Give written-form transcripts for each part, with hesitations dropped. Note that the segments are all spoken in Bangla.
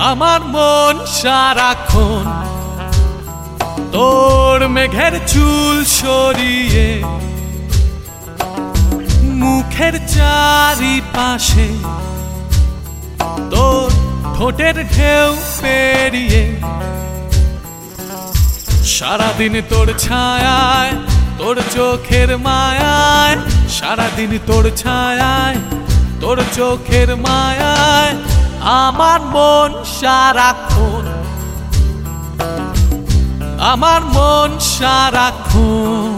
আমার মন সারাক্ষণ তোর মেঘের চুল সরিয়ে মুখের চারিপাশে তোর ঠোঁটের ঢেউ পেরিয়ে সারাদিন তোর ছায়ায় তোর চোখের মায়ায় সারাদিন তোর ছায়ায় তোর চোখের মায়ায় আমার মন সারাক্ষণ আমার মন সারাক্ষণ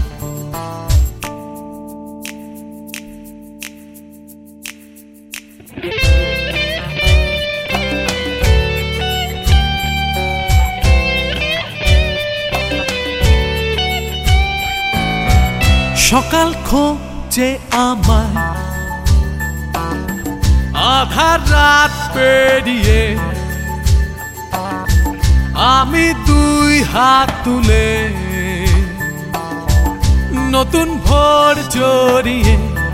সকাল খোঁজে আমায় আধার রাত পেরিয়ে আমি দুই হাত তুলে নতুন ভোর জড়িয়ে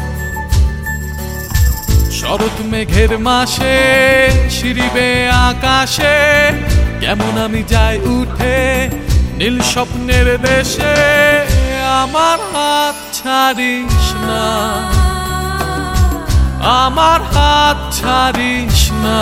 শরৎ মেঘের মাসে শিরিবে আকাশে কেমন আমি যাই উঠে নীল স্বপ্নের দেশে আমার হাত ছাড়িস না আমার হাত ছাড়িস না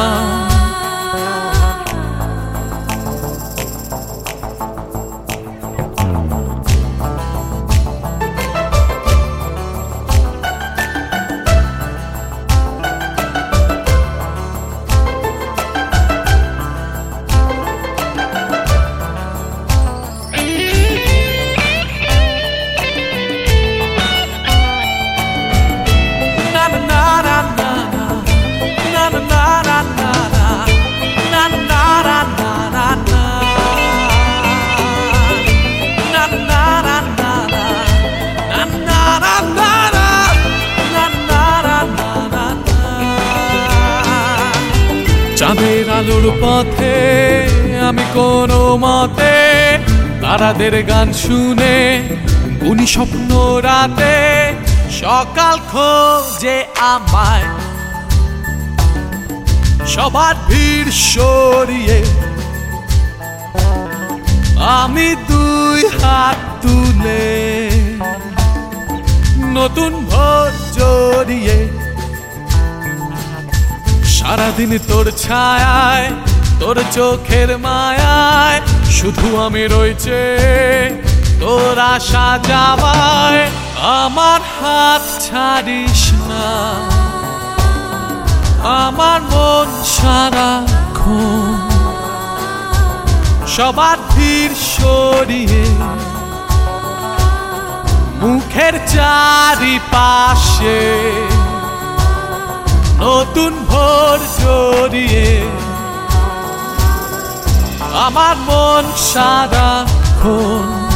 চাঁদের আলোর পথে আমি কোনো মতে তারাদের গান শুনে গুনি স্বপ্ন রাতে সকাল খোঁজে আমায় সবার ভিড় সরিয়ে আমি দুই হাত তুলে নতুন ভোর জড়িয়ে সারাদিন তোর ছায়ায় তোর চোখের মায়ায় শুধু আমি রয়েছে তোর আশা যাওয়ায় আমার হাত ছাড়িস না আমার মন সারাক্ষণ সবার ভিড় সরিয়ে মুখের চারিপাশে নতুন ভোর জড়িয়ে আমার মন সারাক্ষণ